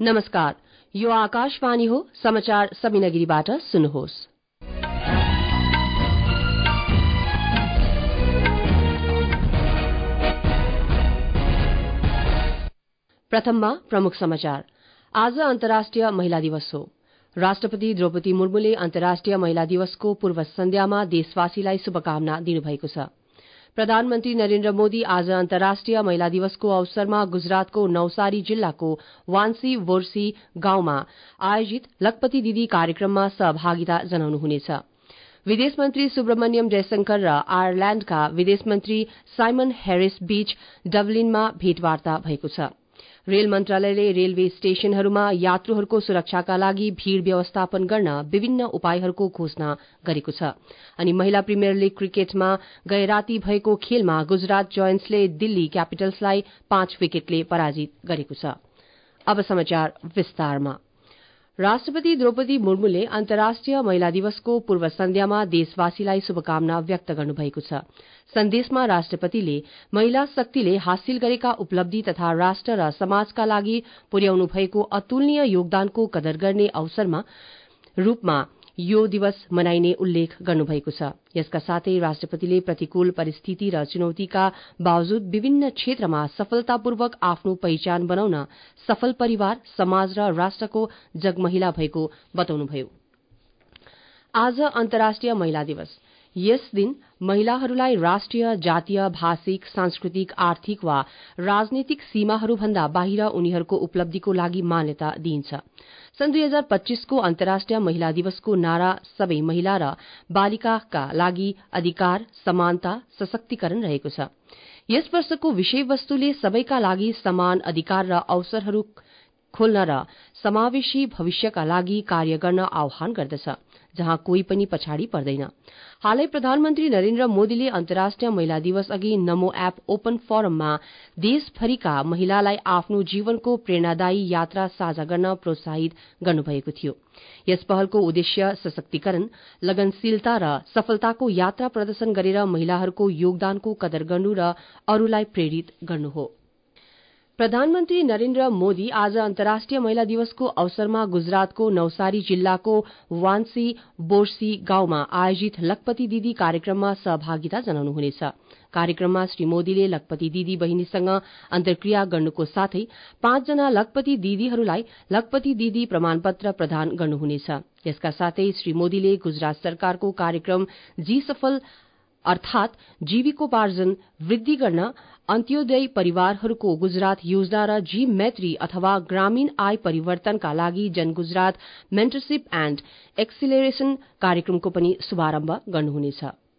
नमस्कार, यो आकाशवाणी हो। समाचार सबिनागिरीबाट सुन्नुहोस्। प्रथममा प्रमुख समाचार। आज अन्तर्राष्ट्रिय महिला दिवस हो। राष्ट्रपति द्रौपदी मुर्मुले अन्तर्राष्ट्रिय महिला दिवसको पूर्व सन्ध्यामा देशवासीलाई शुभकामना दिनुभएको छ। प्रधानमन्त्री नरेन्द्र मोदी आज अन्तर्राष्ट्रिय महिला दिवसको अवसरमा गुजरातको नवसारी जिल्लाको वान्सी बोर्सी गाउँमा आयोजित लखपति दिदी कार्यक्रममा सहभागिता जनाउनुहुनेछ। विदेश मन्त्री सुब्रमण्यम जयशंकर र आयरल्याण्डका विदेश मन्त्री साइमन हैरिस बीच डबलिनमा भेटवार्ता भएको छ। रेल मन्त्रालयले रेलवे स्टेशनहरूमा यात्रुहरूको सुरक्षाका लागि भीड़ व्यवस्थापन गर्न विभिन्न उपायहरूको घोषणा गरेको छ। अनि महिला प्रिमियर लीग क्रिकेटमा गए राति भएको खेलमा गुजरात जायन्ट्सले दिल्ली क्यापिटल्सलाई 5 विकेटले पराजित गरेको छ। अब समाचार विस्तारमा। राष्ट्रपति द्रौपदी मुर्मुले अन्तर्राष्ट्रिय महिला दिवसको पूर्व सन्ध्यामा देशवासीलाई शुभकामना व्यक्त गर्नुभएको छ। सन्देशमा राष्ट्रपतिले महिला शक्तिले हासिल गरेका उपलब्धि तथा राष्ट्र र समाजका लागि पुर्याउनु भएको अतुलनीय योगदानको कदर गर्ने अवसरमा रूपमा यो दिवस मनाइने उल्लेख गर्नुभएको छ। यसका साथै राष्ट्रपतिले प्रतिकूल परिस्थिति र चुनौतीका बावजुद विभिन्न क्षेत्रमा सफलतापूर्वक आफ्नो पहिचान बनाउन सफल परिवार, समाज र राष्ट्रको जगमहिला भएको बताउनुभयो। आज अन्तर्राष्ट्रिय महिला दिवस। यस दिन महिलाहरूलाई राष्ट्रिय, जातीय, भाषिक, सांस्कृतिक, आर्थिक वा राजनीतिक सीमाहरूभन्दा बाहिर उनीहरूको उपलब्धिको लागि मान्यता दिइन्छ। सन् 2025 को अन्तर्राष्ट्रिय महिला दिवसको नारा सबै महिला र बालिकाका लागि अधिकार, समानता, सशक्तिकरण रहेको छ। यस वर्षको विषयवस्तुले सबैका लागि समान अधिकार र अवसरहरू खोल्न र समावेशी भविष्यका लागि कार्य गर्न आह्वान गर्दछ, जहाँ कोही पनि पछाडि पर्दैन। हालै प्रधानमन्त्री नरेन्द्र मोदीले अन्तर्राष्ट्रिय महिला दिवस अघि नमो एप ओपन फोरममा देशभरिका महिलालाई आफ्नो जीवनको प्रेरणादायी यात्रा साझा गर्न प्रोत्साहित गर्नुभएको थियो। यस पहलको उद्देश्य सशक्तिकरण, लगनशीलता र सफलताको यात्रा प्रदर्शन गरेर महिलाहरूको योगदानको कदर गर्नु र अरूलाई प्रेरित गर्नु हो। प्रधानमन्त्री नरेन्द्र मोदी आज अन्तर्राष्ट्रिय महिला दिवसको अवसरमा गुजरातको नवसारी जिल्लाको वान्सी बोर्सी गाउँमा आयोजित लखपति दिदी कार्यक्रममा सहभागिता जनाउनुहुनेछ। कार्यक्रममा श्री मोदीले लखपति दिदी बहिनीसँग अन्तर्क्रिया गर्नुको साथै 5 जना लखपति दिदीहरूलाई लखपति दिदी प्रमाणपत्र प्रदान गर्नुहुनेछ। यसका साथै श्री मोदीले गुजरात सरकारको कार्यक्रम जी सफल अर्थात जीविकोपार्जन वृद्धि गर्न अन्त्योदय परिवारहरूको गुजरात योजना र जी मैत्री अथवा ग्रामीण आय परिवर्तनका लागि जन गुजरात मेन्टरशिप एण्ड एक्सिलरेशन कार्यक्रमको पनि शुभारम्भ गर्नुहुनेछ।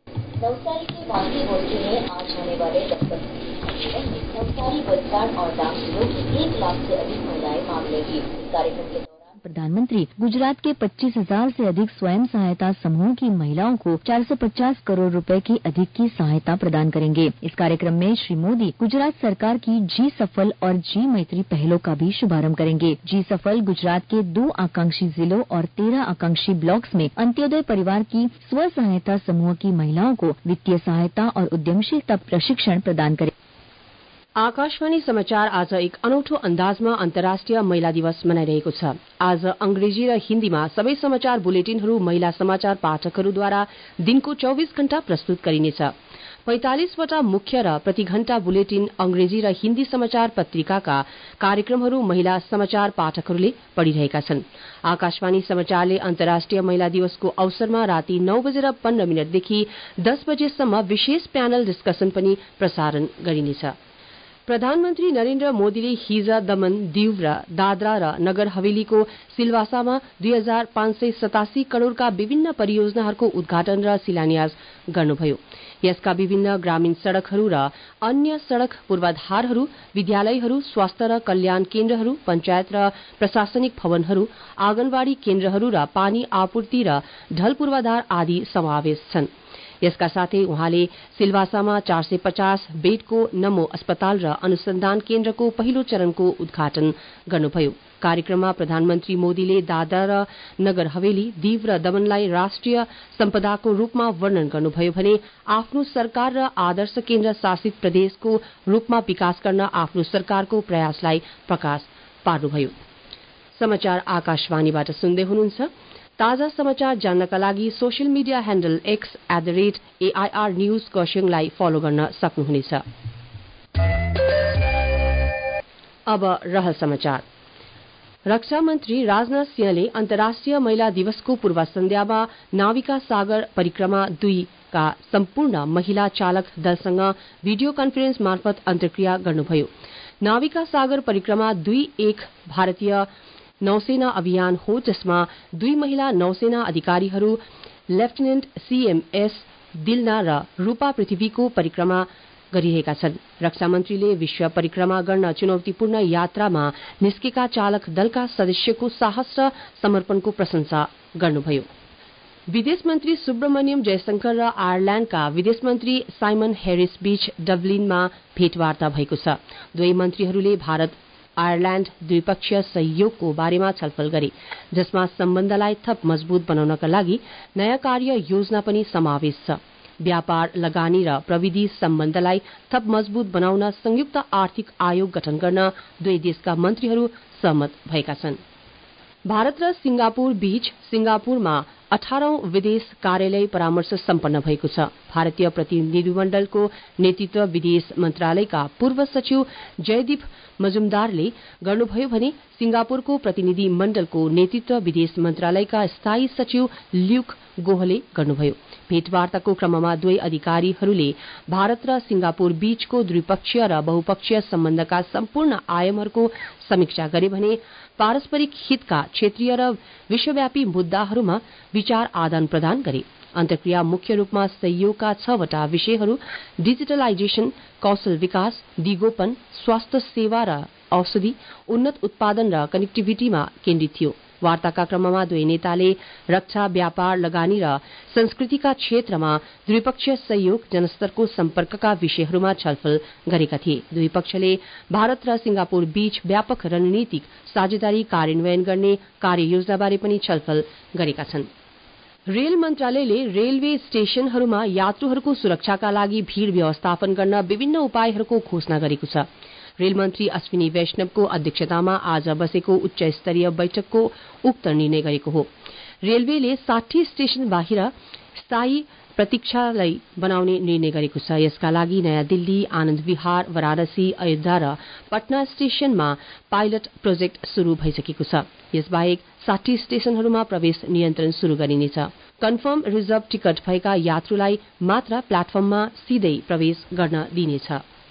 नवसारी के वान्सी बोर्सी में आज होने वाले लखपति सम्मेलन में नवसारी, वलसाड और डांग जिलों की 1 लाख से अधिक महिलाएं भाग लेंगी। कार्यक्रम के प्रधानमंत्री गुजरात के 25,000 से अधिक स्वयं सहायता समूह की महिलाओं को 450 करोड़ रुपए की अधिक की सहायता प्रदान करेंगे। इस कार्यक्रम में श्री मोदी गुजरात सरकार की जी सफल और जी मैत्री पहलों का भी शुभारंभ करेंगे। जी सफल गुजरात के 2 आकांक्षी जिलों और 13 आकांक्षी ब्लॉक्स में अंत्योदय परिवार की स्व सहायता समूह की महिलाओं को वित्तीय सहायता और उद्यमशीलता प्रशिक्षण प्रदान करेंगे। आकाशवाणी समाचार आज एक अनौठो अन्दाजमा अन्तर्राष्ट्रिय महिला दिवस मनाइरहेको छ। आज अंग्रेजी र हिन्दीमा सबै समाचार बुलेटिनहरू महिला समाचार पाठकहरूद्वारा दिनको 24 घण्टा प्रस्तुत गरिनेछ। 45 वटा मुख्य र प्रति घण्टा बुलेटिन अंग्रेजी र हिन्दी समाचार पत्रिकाका कार्यक्रमहरू महिला समाचार पाठकहरूले पढ़िरहेका छन्। आकाशवाणी समाचारले अन्तर्राष्ट्रिय महिला दिवसको अवसरमा राति 9:15 देखि 10 बजेसम्म विशेष प्यानल डिस्कसन पनि प्रसारण गरिनेछ। प्रधानमन्त्री नरेन्द्र मोदीले हिज दमन, दीव र दादरा र नगर हवेलीको सिलवासामा 2587 करोड़का विभिन्न परियोजनाहरूको उद्घाटन र शिलान्यास गर्नुभयो। यसका विभिन्न ग्रामीण सड़कहरू र अन्य सड़क पूर्वाधारहरू, विद्यालयहरू, स्वास्थ्य र कल्याण केन्द्रहरू, पञ्चायत र प्रशासनिक भवनहरू, आँगनवाड़ी केन्द्रहरू र पानी आपूर्ति र ढल पूर्वाधार आदि समावेश छन्। यसका साथै उहाँले सिलवासामा 450 बेडको नमो अस्पताल र अनुसन्धान केन्द्रको पहिलो चरणको उद्घाटन गर्नुभयो। कार्यक्रममा प्रधानमन्त्री मोदीले दादरा र नगर हवेली, दीव र दमनलाई राष्ट्रिय सम्पदाको रूपमा वर्णन गर्नुभयो भने आफ्नो सरकार र आदर्श केन्द्र शासित प्रदेशको रूपमा विकास गर्न आफ्नो सरकारको प्रयासलाई प्रकाश पार्नुभयो। समाचार आकाशवाणीबाट सुन्दै हुनुहुन्छ। ताजा समाचार जान्नका लागि social media handle x@AIR news खरसाङलाई फलो गर्न सक्नुहुनेछ। अब रहल समाचार। रक्षा मन्त्री राजनाथ सिंहले अन्तर्राष्ट्रिय महिला दिवसको पूर्व सन्ध्यामा नाविका सागर परिक्रमा 2 का सम्पूर्ण महिला चालक दलसँग भिडियो कन्फरेन्स मार्फत अन्तर्क्रिया गर्नुभयो। नाविका सागर परिक्रमा 2 एक भारतीय नौसेना अभियान हो जसमा 2 महिला नौसेना अधिकारीहरू लेफ्टिनेन्ट CMS दिलना र रूपा पृथ्वीको परिक्रमा गरिरहेका छन्। रक्षा मन्त्रीले विश्व परिक्रमा गर्न चुनौतीपूर्ण यात्रामा निस्केका चालक दलका सदस्यको साहस र समर्पणको प्रशंसा गर्नुभयो। विदेश मन्त्री सुब्रमण्यम जयशंकर र आयरल्याण्डका विदेश मन्त्री साइमन हेरिस बीच डब्लिनमा भेटवार्ता भएको छ। दुवै मन्त्रीहरूले भारत आयरल्याण्ड द्विपक्षीय सहयोगको बारेमा छलफल गरे, जसमा सम्बन्धलाई थप मजबूत बनाउनका लागि नयाँ कार्य योजना पनि समावेश छ। व्यापार, लगानी र प्रविधि सम्बन्धलाई थप मजबूत बनाउन संयुक्त आर्थिक आयोग गठन गर्न दुवै देशका मन्त्रीहरू सहमत भएका छन्। भारत र सिंगापुर बीच सिंगापुरमा 18औं विदेश कार्यालय परामर्श सम्पन्न भएको छ। भारतीय प्रतिनिधिमण्डलको नेतृत्व विदेश मन्त्रालयका पूर्व सचिव जयदीप मजुमदारले गर्नुभयो भने सिंगापुरको प्रतिनिधि मण्डलको नेतृत्व विदेश मन्त्रालयका स्थायी सचिव ल्यूक गोहले गर्नुभयो। भेटवार्ताको क्रममा दुवै अधिकारीहरूले भारत र सिंगापुर बीचको द्विपक्षीय र बहुपक्षीय सम्बन्धका सम्पूर्ण आयामहरूको समीक्षा गरे भने पारस्परिक हितका क्षेत्रीय र विश्वव्यापी मुद्दाहरूमा विचार आदान प्रदान गरे। अन्तर्क्रिया मुख्य रूपमा सहयोगका 6 वटा विषयहरू डिजिटलाइजेशन, कौशल विकास, दिगोपन, स्वास्थ्य सेवा र औषधि, उन्नत उत्पादन र कनेक्टिभिटीमा केन्द्रित थियो। वार्ताका क्रममा दुवै नेताले रक्षा, व्यापार, लगानी र संस्कृतिका क्षेत्रमा द्विपक्षीय सहयोग, जनस्तरको सम्पर्कका विषयहरूमा छलफल गरेका थिए। दुवै पक्षले भारत र सिंगापुर बीच व्यापक रणनीतिक साझेदारी कार्यान्वयन गर्ने कार्ययोजनाबारे पनि छलफल गरेका छन्। रेल मन्त्रालयले रेलवे स्टेशनहरूमा यात्रुहरूको सुरक्षाका लागि भीड़ व्यवस्थापन गर्न विभिन्न उपायहरूको घोषणा गरेको छ। रेल मन्त्री अश्विनी वैष्णवको अध्यक्षतामा आज बसेको उच्च स्तरीय बैठकको उक्त निर्णय गरेको हो। रेलवेले 60 स्टेशन बाहिर स्थायी प्रतीक्षालय बनाउने निर्णय गरेको छ। यसका लागि नयाँ दिल्ली, आनन्द विहार, वाराणसी, अयोध्या र पटना स्टेशनमा पाइलट प्रोजेक्ट शुरू भइसकेको छ। यसबाहेक 60 स्टेशनहरूमा प्रवेश नियन्त्रण शुरू गरिनेछ। कन्फर्म रिजर्भ टिकट भएका यात्रुलाई मात्र प्लेटफर्ममा सीधै प्रवेश गर्न दिइनेछ।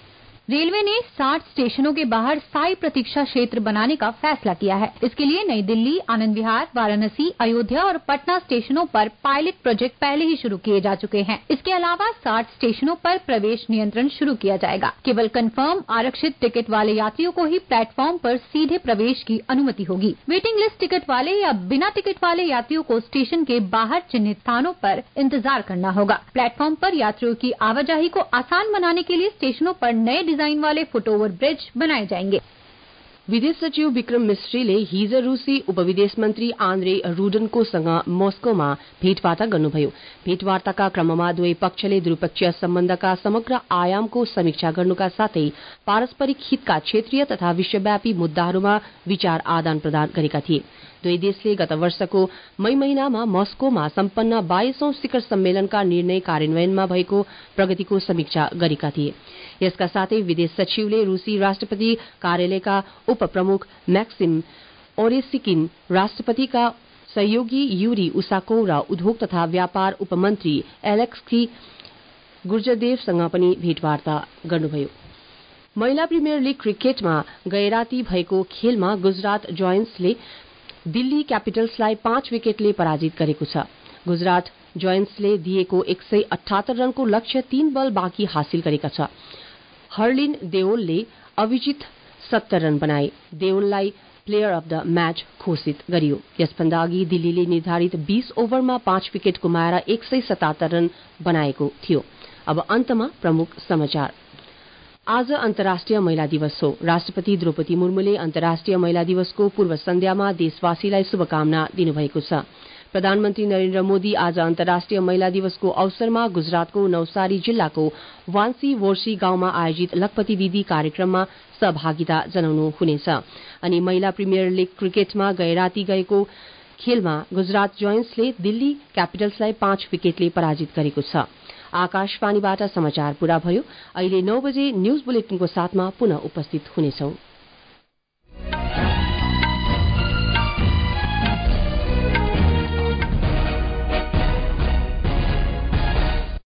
रेलवे ने 60 स्टेशनों के बाहर स्थायी प्रतीक्षा क्षेत्र बनाने का फैसला किया है। इसके लिए नई दिल्ली, आनंद विहार, वाराणसी, अयोध्या और पटना स्टेशनों पर पायलट प्रोजेक्ट पहले ही शुरू किए जा चुके हैं। इसके अलावा 60 स्टेशनों पर प्रवेश नियंत्रण शुरू किया जाएगा। केवल कंफर्म आरक्षित टिकट वाले यात्रियों को ही प्लेटफॉर्म पर सीधे प्रवेश की अनुमति होगी। वेटिंग लिस्ट टिकट वाले या बिना टिकट वाले यात्रियों को स्टेशन के बाहर चिन्हित स्थानों पर इंतजार करना होगा। प्लेटफॉर्म पर यात्रियों की आवाजाही को आसान बनाने के लिए स्टेशनों पर नए डिजाइन वाले फुटओभर ब्रिज बनाए जाएंगे। विदेश सचिव विक्रम मिश्रीले हिज रूसी उपविदेश मन्त्री आन्द्रे रुडनकोसँग मस्कोमा भेटवार्ता गर्नुभयो। भेटवार्ताका क्रममा दुवै पक्षले द्विपक्षीय सम्बन्धका समग्र आयामको समीक्षा गर्नुका साथै पारस्परिक हितका क्षेत्रीय तथा विश्वव्यापी मुद्दाहरूमा विचार आदान प्रदान गरेका थिए। दुवै देशले गत वर्षको मई महिनामा मस्कोमा सम्पन्न 22औं शिखर सम्मेलनका निर्णय कार्यान्वयनमा भएको प्रगतिको समीक्षा गरेका थिए। यसका साथै विदेश सचिवले रूसी राष्ट्रपति कार्यालयका उपप्रमुख मैक्सिम ओरेसिकिन, राष्ट्रपतिका सहयोगी यूरी उसाकोव र उद्योग तथा व्यापार उपमन्त्री एलेक्सी गुर्जदेवसँग पनि भेटवार्ता गर्नुभयो। महिला प्रिमियर लीग क्रिकेटमा गएराती भएको खेलमा गुजरात जायन्ट्सले दिल्ली क्यापिटल्सलाई 5 विकेटले पराजित गरेको छ। गुजरात जायन्ट्सले दिएको 178 रनको लक्ष्य 3 बल बाँकी हासिल गरेका छ। हर्लिन देओलले अभिजित 70 रन बनाए। देओललाई प्लेयर अफ द मैच घोषित गरियो। यसभन्दा अघि दिल्लीले निर्धारित 20 ओभरमा 5 विकेट गुमाएर 177 रन बनाएको थियो। अब अन्तमा प्रमुख समाचार। आज अन्तर्राष्ट्रिय महिला दिवस हो। राष्ट्रपति द्रौपदी मुर्मुले अन्तर्राष्ट्रिय महिला दिवसको पूर्व सन्ध्यामा देशवासीलाई शुभकामना दिनुभएको छ। प्रधानमन्त्री नरेन्द्र मोदी आज अन्तर्राष्ट्रिय महिला दिवसको अवसरमा गुजरातको नवसारी जिल्लाको वान्सी वोर्सी गाउँमा आयोजित लखपति दिदी कार्यक्रममा सहभागिता जनाउनु हुनेछ। अनि महिला प्रिमियर लीग क्रिकेटमा गएराती गएको खेलमा गुजरात जोइन्ट्सले दिल्ली क्यापिटल्सलाई 5 विकेटले पराजित गरेको छ। आकाशवाणीबाट समाचार पूरा भयो। अहिले 9 बजे न्यूज बुलेटिनको साथमा पुनः उपस्थित हुनेछौं।